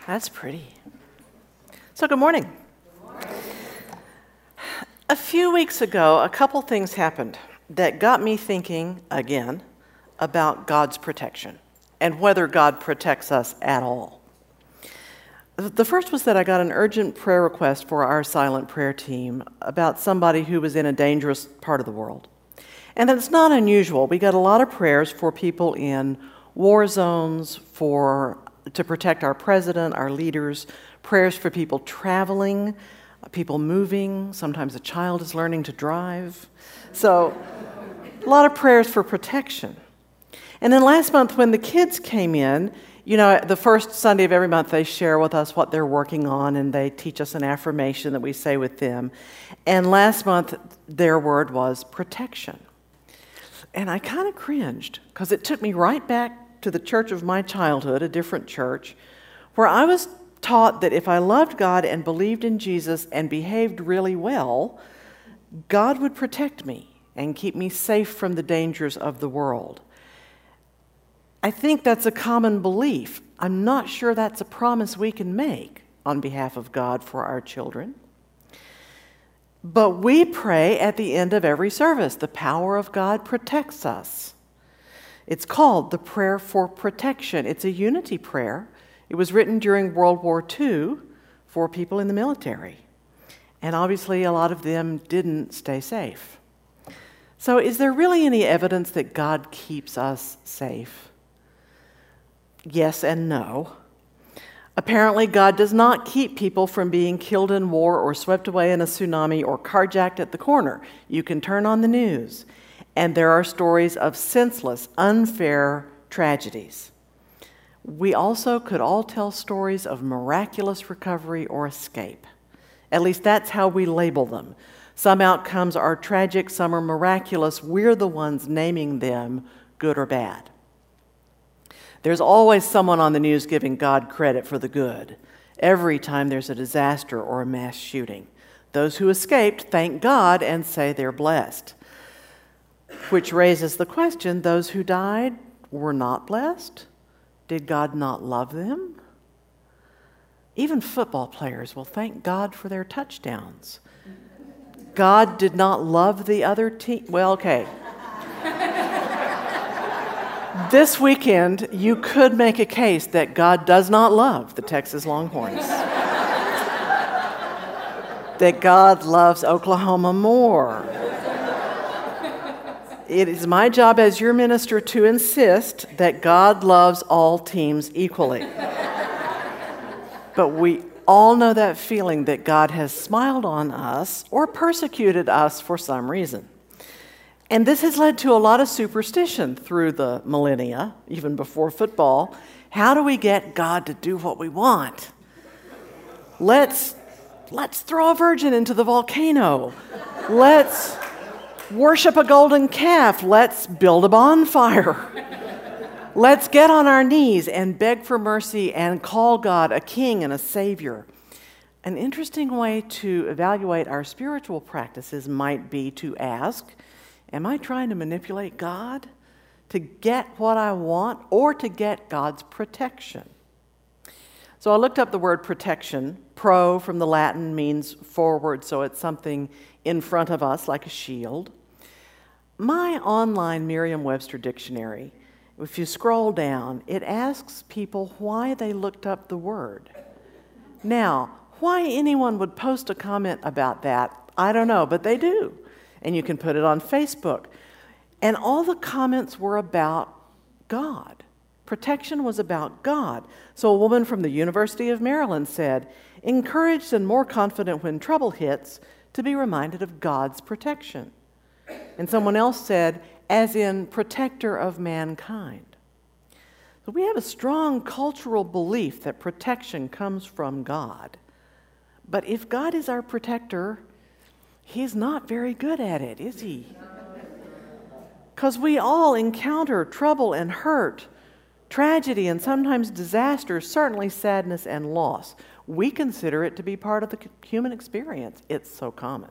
That's pretty. So good morning. A few weeks ago, a couple things happened that got me thinking again about God's protection and whether God protects us at all. The first was that I got an urgent prayer request for our silent prayer team about somebody who was in a dangerous part of the world. And it's not unusual. We got a lot of prayers for people in war zones, to protect our president, our leaders, prayers for people traveling, people moving. Sometimes a child is learning to drive. So a lot of prayers for protection. And then last month when the kids came in, the first Sunday of every month they share with us what they're working on and they teach us an affirmation that we say with them. And last month their word was protection. And I kind of cringed because it took me right back to the church of my childhood, a different church, where I was taught that if I loved God and believed in Jesus and behaved really well, God would protect me and keep me safe from the dangers of the world. I think that's a common belief. I'm not sure that's a promise we can make on behalf of God for our children. But we pray at the end of every service, the power of God protects us. It's called the Prayer for Protection. It's a unity prayer. It was written during World War II for people in the military. And obviously a lot of them didn't stay safe. So is there really any evidence that God keeps us safe? Yes and no. Apparently, God does not keep people from being killed in war or swept away in a tsunami or carjacked at the corner. You can turn on the news, and there are stories of senseless, unfair tragedies. We also could all tell stories of miraculous recovery or escape. At least that's how we label them. Some outcomes are tragic, some are miraculous. We're the ones naming them good or bad. There's always someone on the news giving God credit for the good, every time there's a disaster or a mass shooting. Those who escaped thank God and say they're blessed. Which raises the question, those who died were not blessed? Did God not love them? Even football players will thank God for their touchdowns. God did not love the other team. Well, okay. This weekend, you could make a case that God does not love the Texas Longhorns. That God loves Oklahoma more. It is my job as your minister to insist that God loves all teams equally. But we all know that feeling that God has smiled on us or persecuted us for some reason. And this has led to a lot of superstition through the millennia, even before football. How do we get God to do what we want? Let's throw a virgin into the volcano. Let's worship a golden calf. Let's build a bonfire. Let's get on our knees and beg for mercy and call God a king and a savior. An interesting way to evaluate our spiritual practices might be to ask, am I trying to manipulate God to get what I want or to get God's protection? So I looked up the word protection. Pro from the Latin means forward, so it's something in front of us like a shield. My online Merriam-Webster dictionary, if you scroll down, it asks people why they looked up the word. Now, why anyone would post a comment about that, I don't know, but they do. And you can put it on Facebook. And all the comments were about God. Protection was about God. So a woman from the University of Maryland said, encouraged and more confident when trouble hits to be reminded of God's protection. And someone else said, as in protector of mankind. So we have a strong cultural belief that protection comes from God. But if God is our protector, He's not very good at it, is He? Because we all encounter trouble and hurt, tragedy and sometimes disaster, certainly sadness and loss. We consider it to be part of the human experience. It's so common.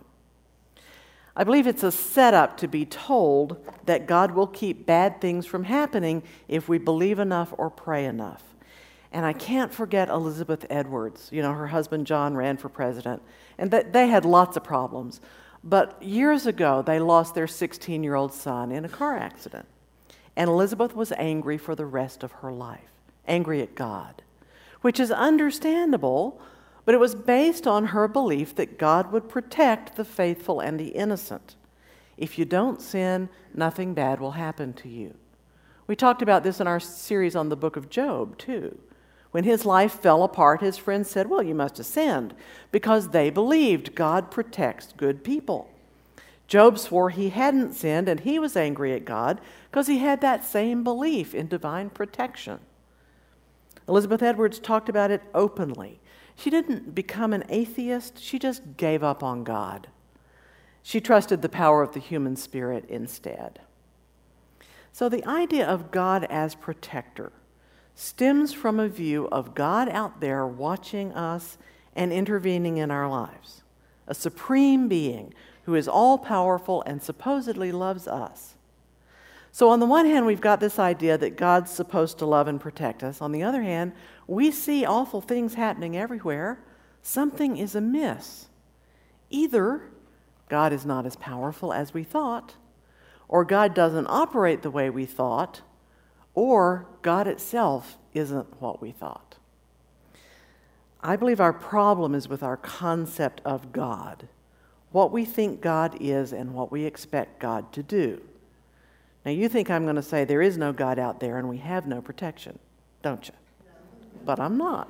I believe it's a setup to be told that God will keep bad things from happening if we believe enough or pray enough. And I can't forget Elizabeth Edwards. You know, her husband John ran for president, and they had lots of problems. But years ago, they lost their 16-year-old son in a car accident. And Elizabeth was angry for the rest of her life, angry at God, which is understandable, but it was based on her belief that God would protect the faithful and the innocent. If you don't sin, nothing bad will happen to you. We talked about this in our series on the book of Job, too. When his life fell apart, his friends said, well, you must have sinned, because they believed God protects good people. Job swore he hadn't sinned, and he was angry at God because he had that same belief in divine protection. Elizabeth Edwards talked about it openly. She didn't become an atheist, she just gave up on God. She trusted the power of the human spirit instead. So the idea of God as protector stems from a view of God out there watching us and intervening in our lives, a supreme being who is all-powerful and supposedly loves us. So on the one hand, we've got this idea that God's supposed to love and protect us. On the other hand, we see awful things happening everywhere. Something is amiss. Either God is not as powerful as we thought, or God doesn't operate the way we thought, or God itself isn't what we thought. I believe our problem is with our concept of God, what we think God is and what we expect God to do. Now, you think I'm going to say there is no God out there and we have no protection, don't you? But I'm not.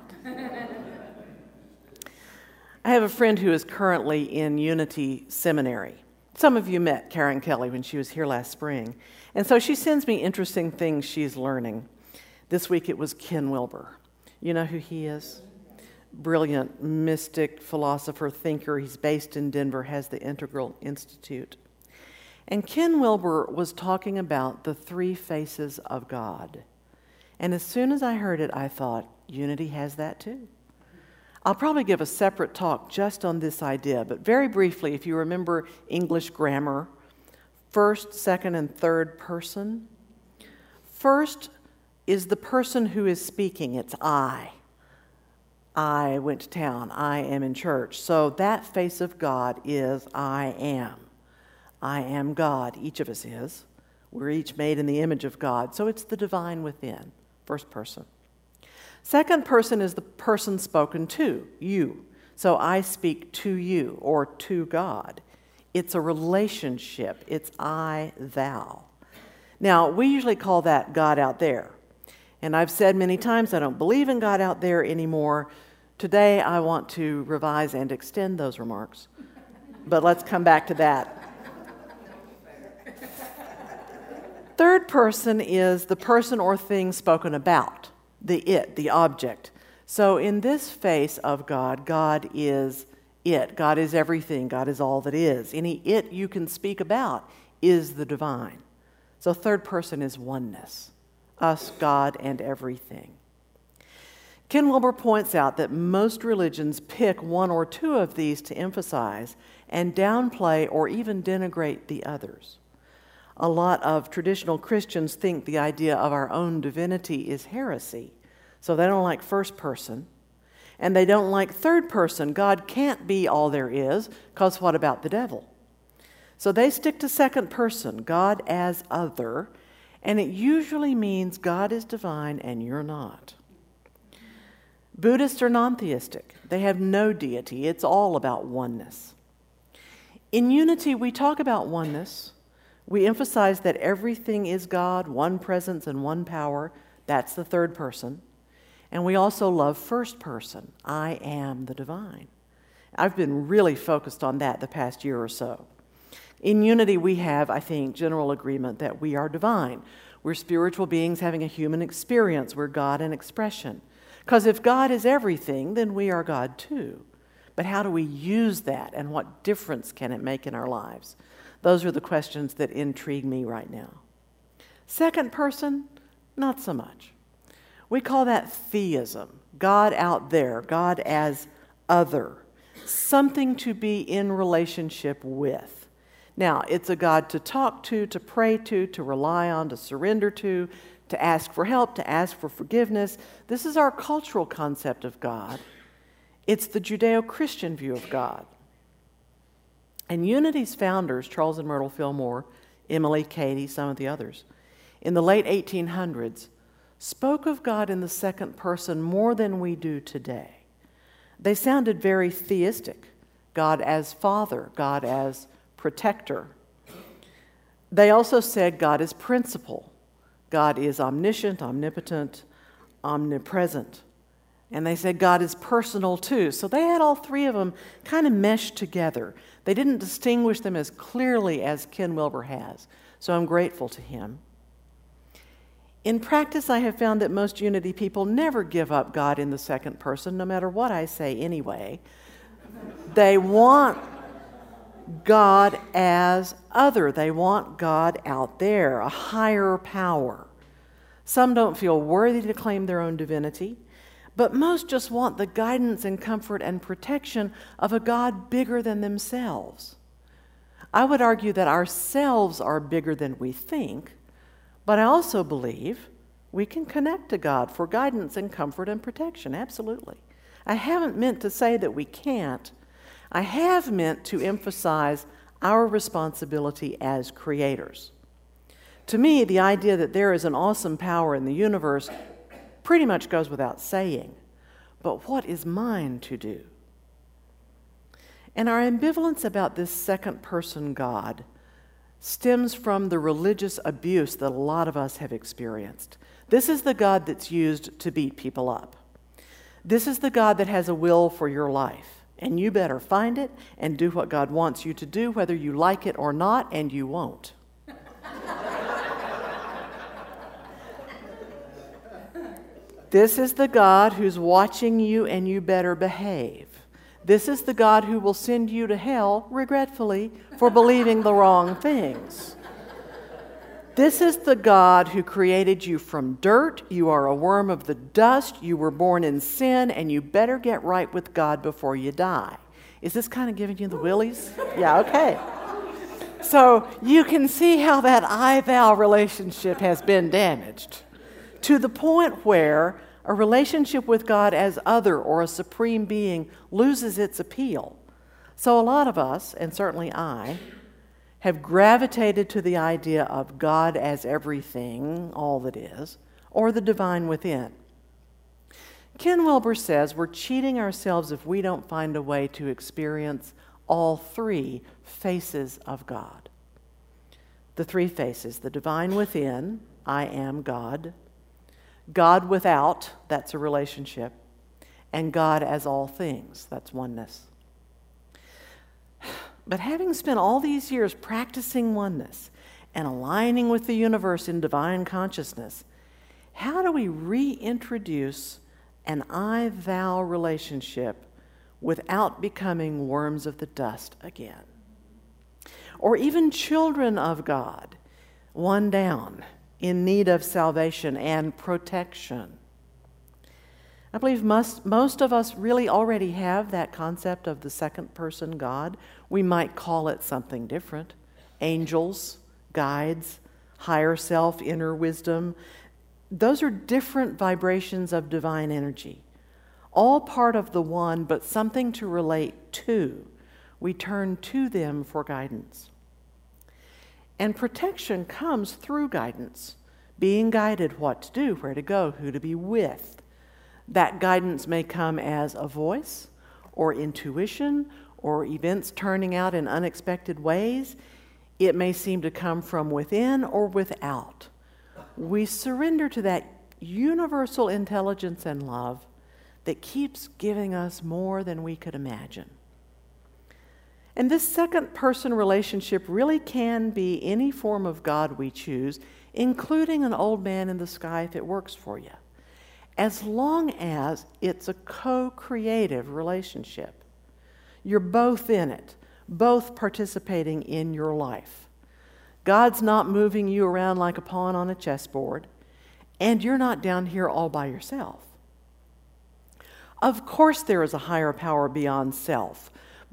I have a friend who is currently in Unity Seminary. Some of you met Karen Kelly when she was here last spring. And so she sends me interesting things she's learning. This week it was Ken Wilber. You know who he is? Brilliant mystic, philosopher, thinker. He's based in Denver, has the Integral Institute. And Ken Wilber was talking about the three faces of God. And as soon as I heard it, I thought, Unity has that too. I'll probably give a separate talk just on this idea, but very briefly, if you remember English grammar, first, second, and third person. First is the person who is speaking. It's I. I went to town. I am in church. So that face of God is I am. I am God. Each of us is. We're each made in the image of God. So it's the divine within, first person. Second person is the person spoken to, you. So I speak to you or to God. It's a relationship. It's I, thou. Now, we usually call that God out there. And I've said many times I don't believe in God out there anymore. Today, I want to revise and extend those remarks. But let's come back to that. Third person is the person or thing spoken about. The it, the object. So in this face of God, God is it. God is everything. God is all that is. Any it you can speak about is the divine. So third person is oneness. Us, God, and everything. Ken Wilber points out that most religions pick one or two of these to emphasize and downplay or even denigrate the others. A lot of traditional Christians think the idea of our own divinity is heresy. So they don't like first person. And they don't like third person. God can't be all there is, because what about the devil? So they stick to second person, God as other, and it usually means God is divine and you're not. Buddhists are non-theistic. They have no deity. It's all about oneness. In Unity, we talk about oneness. We emphasize that everything is God, one presence and one power. That's the third person. And we also love first person. I am the divine. I've been really focused on that the past year or so. In Unity, we have, I think, general agreement that we are divine. We're spiritual beings having a human experience. We're God in expression. Because if God is everything, then we are God too. But how do we use that, and what difference can it make in our lives? Those are the questions that intrigue me right now. Second person, not so much. We call that theism, God out there, God as other, something to be in relationship with. Now, it's a God to talk to pray to rely on, to surrender to ask for help, to ask for forgiveness. This is our cultural concept of God. It's the Judeo-Christian view of God. And Unity's founders, Charles and Myrtle Fillmore, Emily Cady, some of the others, in the late 1800s, spoke of God in the second person more than we do today. They sounded very theistic. God as Father, God as protector. They also said God is principle. God is omniscient, omnipotent, omnipresent. And they said God is personal too. So they had all three of them kind of meshed together. They didn't distinguish them as clearly as Ken Wilber has. So I'm grateful to him. In practice, I have found that most Unity people never give up God in the second person, no matter what I say anyway. They want God as other. They want God out there, a higher power. Some don't feel worthy to claim their own divinity, but most just want the guidance and comfort and protection of a God bigger than themselves. I would argue that ourselves are bigger than we think, but I also believe we can connect to God for guidance and comfort and protection, absolutely. I haven't meant to say that we can't. I have meant to emphasize our responsibility as creators. To me, the idea that there is an awesome power in the universe pretty much goes without saying. But what is mine to do? And our ambivalence about this second-person God stems from the religious abuse that a lot of us have experienced. This is the God that's used to beat people up. This is the God that has a will for your life, and you better find it and do what God wants you to do, whether you like it or not, and you won't. This is the God who's watching you, and you better behave. This is the God who will send you to hell, regretfully, for believing the wrong things. This is the God who created you from dirt. You are a worm of the dust. You were born in sin, and you better get right with God before you die. Is this kind of giving you the willies? Yeah, okay. So you can see how that I-thou relationship has been damaged to the point where a relationship with God as other or a supreme being loses its appeal. So a lot of us, and certainly I, have gravitated to the idea of God as everything, all that is, or the divine within. Ken Wilber says we're cheating ourselves if we don't find a way to experience all three faces of God. The three faces: the divine within, I am God; God without, that's a relationship; and God as all things, that's oneness. But having spent all these years practicing oneness and aligning with the universe in divine consciousness, how do we reintroduce an I-thou relationship without becoming worms of the dust again? Or even children of God, one down, in need of salvation and protection. I believe most of us really already have that concept of the second person God. We might call it something different: angels, guides, higher self, inner wisdom. Those are different vibrations of divine energy, all part of the one, but something to relate to. We turn to them for guidance. And protection comes through guidance, being guided what to do, where to go, who to be with. That guidance may come as a voice or intuition or events turning out in unexpected ways. It may seem to come from within or without. We surrender to that universal intelligence and love that keeps giving us more than we could imagine. And this second person relationship really can be any form of God we choose, including an old man in the sky if it works for you, as long as it's a co-creative relationship. You're both in it, both participating in your life. God's not moving you around like a pawn on a chessboard, and you're not down here all by yourself. Of course there is a higher power beyond self,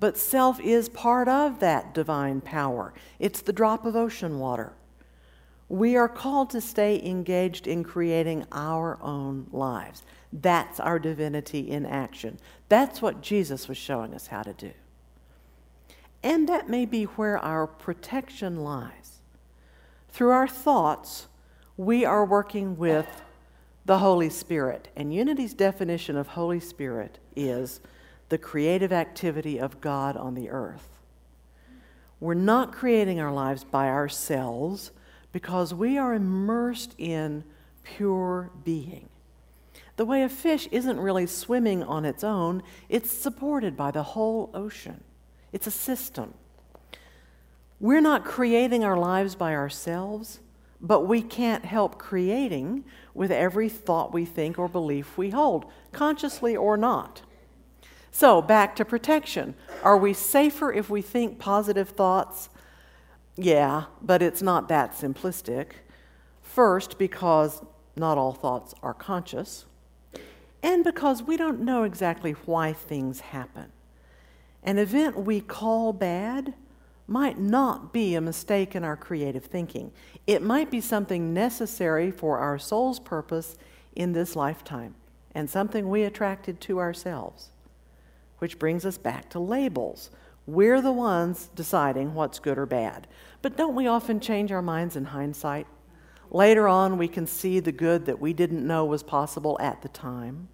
But self is part of that divine power. It's the drop of ocean water. We are called to stay engaged in creating our own lives. That's our divinity in action. That's what Jesus was showing us how to do. And that may be where our protection lies. Through our thoughts, we are working with the Holy Spirit. And Unity's definition of Holy Spirit is the creative activity of God on the earth. We're not creating our lives by ourselves because we are immersed in pure being. The way a fish isn't really swimming on its own, it's supported by the whole ocean. It's a system. We're not creating our lives by ourselves, but we can't help creating with every thought we think or belief we hold, consciously or not. So, back to protection. Are we safer if we think positive thoughts? Yeah, but it's not that simplistic. First, because not all thoughts are conscious, and because we don't know exactly why things happen. An event we call bad might not be a mistake in our creative thinking. It might be something necessary for our soul's purpose in this lifetime, and something we attracted to ourselves. Which brings us back to labels. We're the ones deciding what's good or bad. But don't we often change our minds in hindsight? Later on, we can see the good that we didn't know was possible at the time.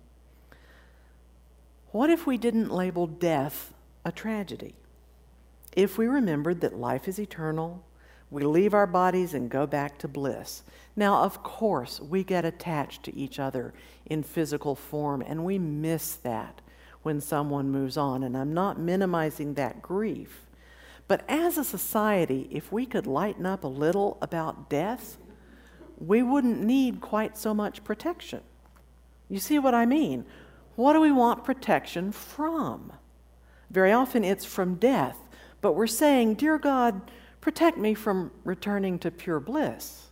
What if we didn't label death a tragedy? If we remembered that life is eternal, we leave our bodies and go back to bliss. Now, of course, we get attached to each other in physical form, and we miss that when someone moves on, and I'm not minimizing that grief. But as a society, if we could lighten up a little about death, we wouldn't need quite so much protection. You see what I mean? What do we want protection from? Very often it's from death, but we're saying, "Dear God, protect me from returning to pure bliss."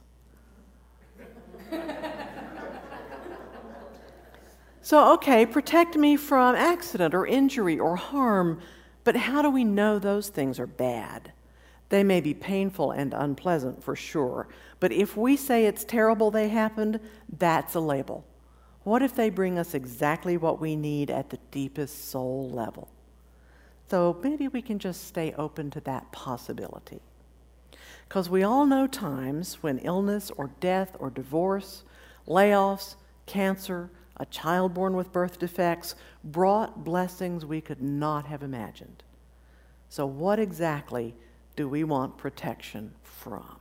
So, okay, protect me from accident or injury or harm, but how do we know those things are bad? They may be painful and unpleasant for sure, but if we say it's terrible they happened, that's a label. What if they bring us exactly what we need at the deepest soul level? So maybe we can just stay open to that possibility. Because we all know times when illness or death or divorce, layoffs, cancer, a child born with birth defects brought blessings we could not have imagined. So what exactly do we want protection from?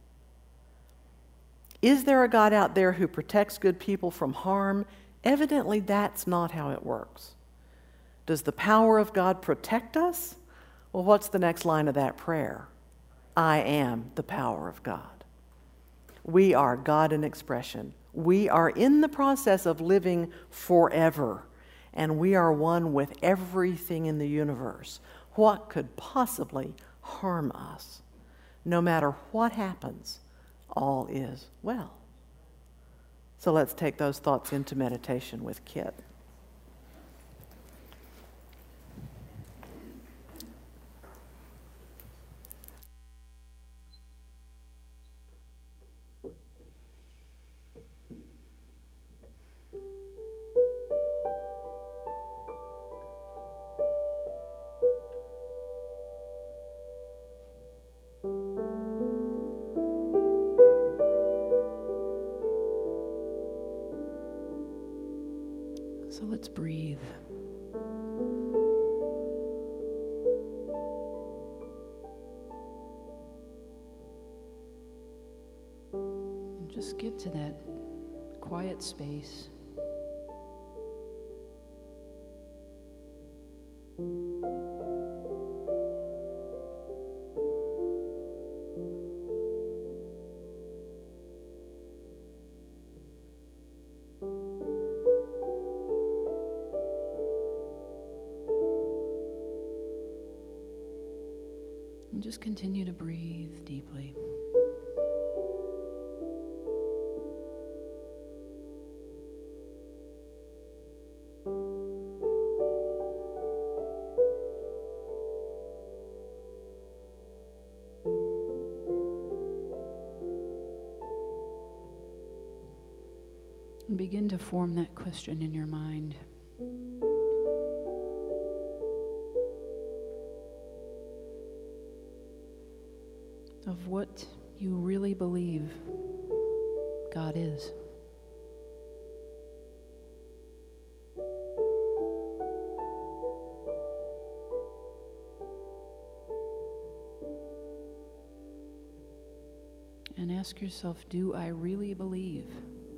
Is there a God out there who protects good people from harm? Evidently, that's not how it works. Does the power of God protect us? Well, what's the next line of that prayer? I am the power of God. We are God in expression. We are in the process of living forever, and we are one with everything in the universe. What could possibly harm us? No matter what happens, all is well. So let's take those thoughts into meditation with Kit. So let's breathe. And just get to that quiet space. And just continue to breathe deeply. And begin to form that question in your mind. Of what you really believe God is. And ask yourself, do I really believe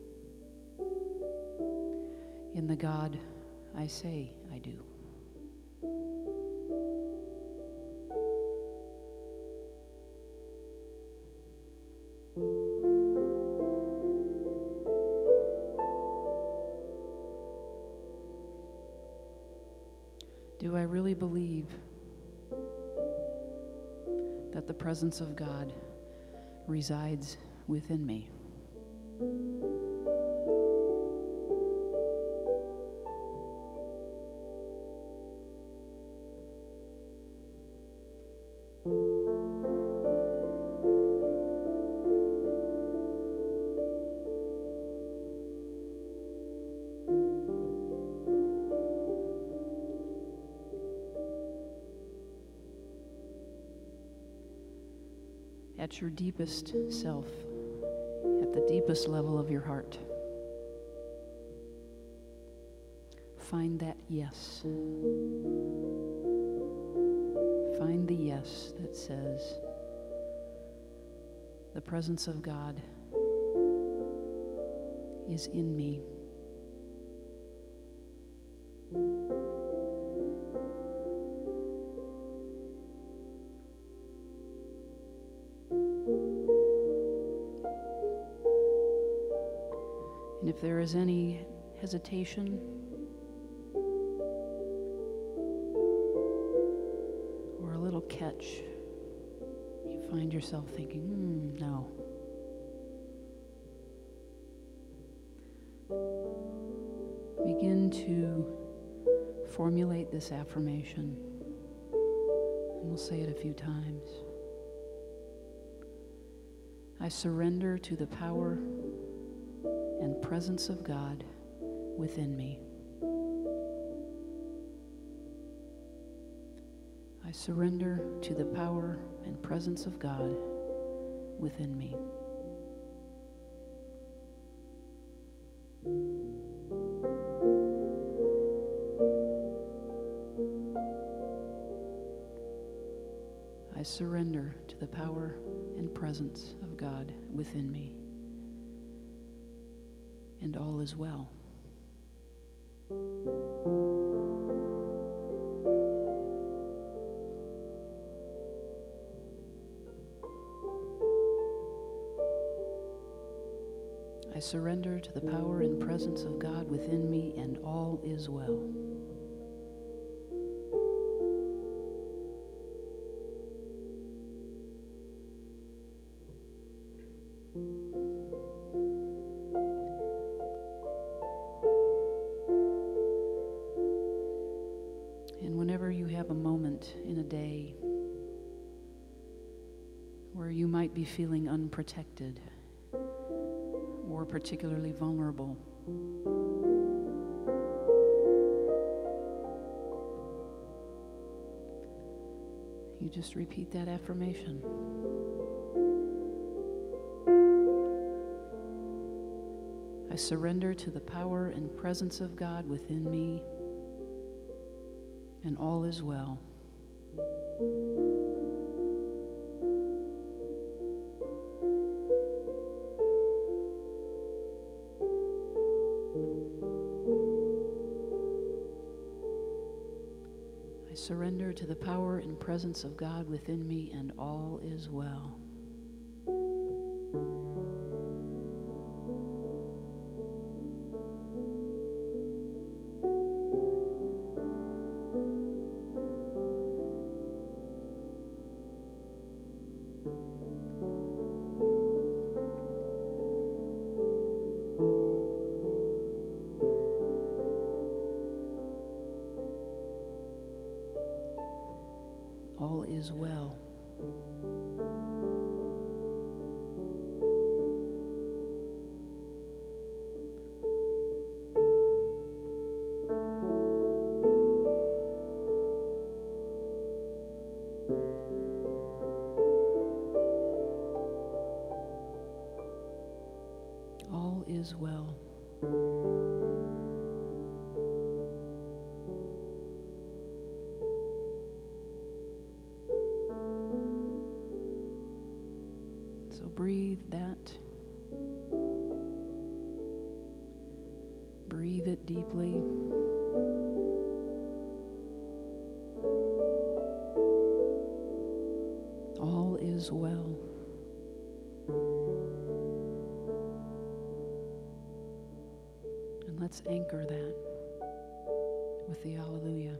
in the God I say I do? Do I really believe that the presence of God resides within me? At your deepest self, at the deepest level of your heart, find that yes. Find the yes that says, the presence of God is in me. And if there is any hesitation or a little catch, you find yourself thinking, no. Begin to formulate this affirmation, and we'll say it a few times. I surrender to the power and presence of God within me. I surrender to the power and presence of God within me. I surrender to the power and presence of God within me. And all is well. I surrender to the power and presence of God within me, and all is well. And whenever you have a moment in a day where you might be feeling unprotected or particularly vulnerable, you just repeat that affirmation. I surrender to the power and presence of God within me, and all is well. I surrender to the power and presence of God within me, and all is well. All is well. All is well. So breathe that. Breathe it deeply. All is well. And let's anchor that with the Alleluia.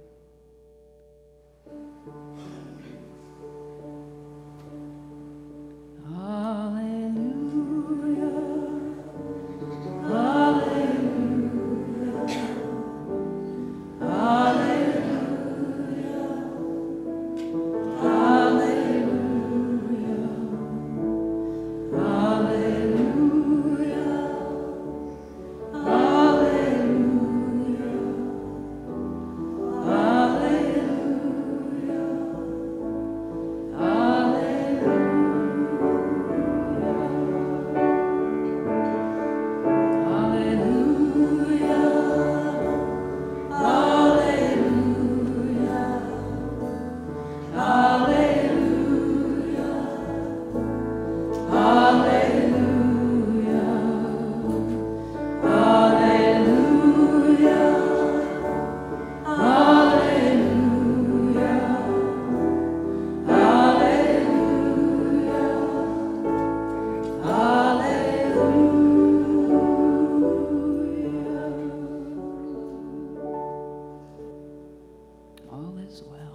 All is well.